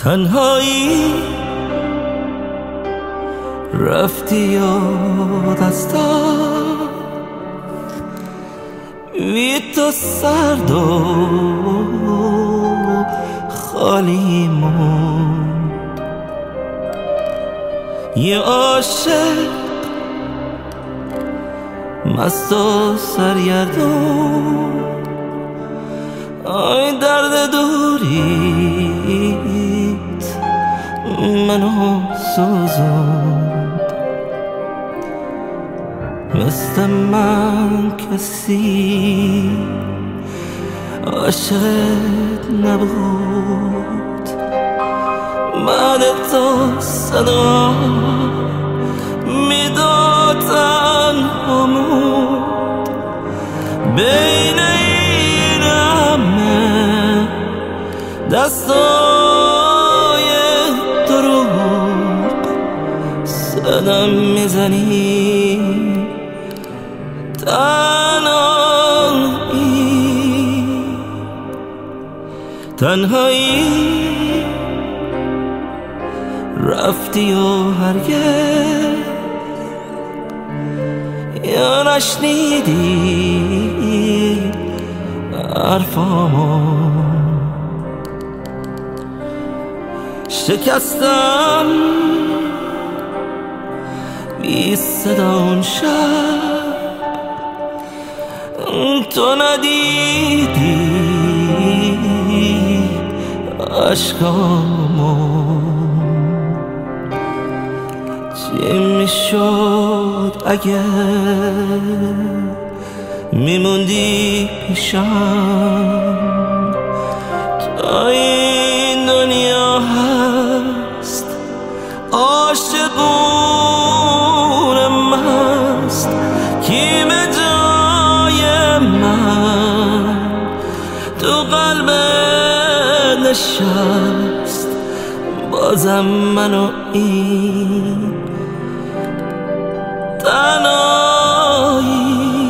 تنهایی رفتی و دستم بی تو سرد و خالی موند. یه عاشق مست و سرگردون آی درد دوریت منو سوزوند. مثل من کسی عاشقت نبود، بعد تو صدا میداد تنهامون. بین این همه دستای دروغ صدم میزنی، تنهایی رفتی و هرگز یا نشنیدی حرفامو. شکستم بی صدا اون شب، تو ندیدی عشقامو. چی میشد اگه میموندی پیشم؟ تا این دنیا هست عاشقون مست کی به جای من تو قلب نشست. بازم منو این تنهایی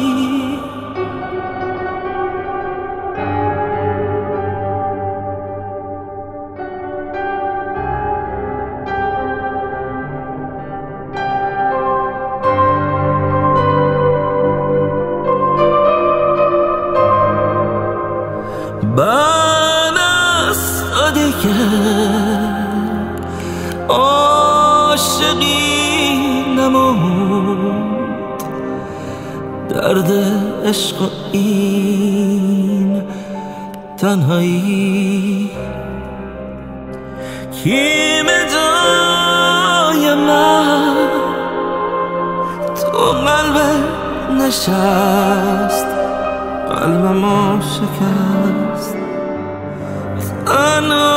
من از تو دیگه عاشقی نموند. درد عشق و این تنهایی کی به جای من تو قلب نشست، قلبمو شکست.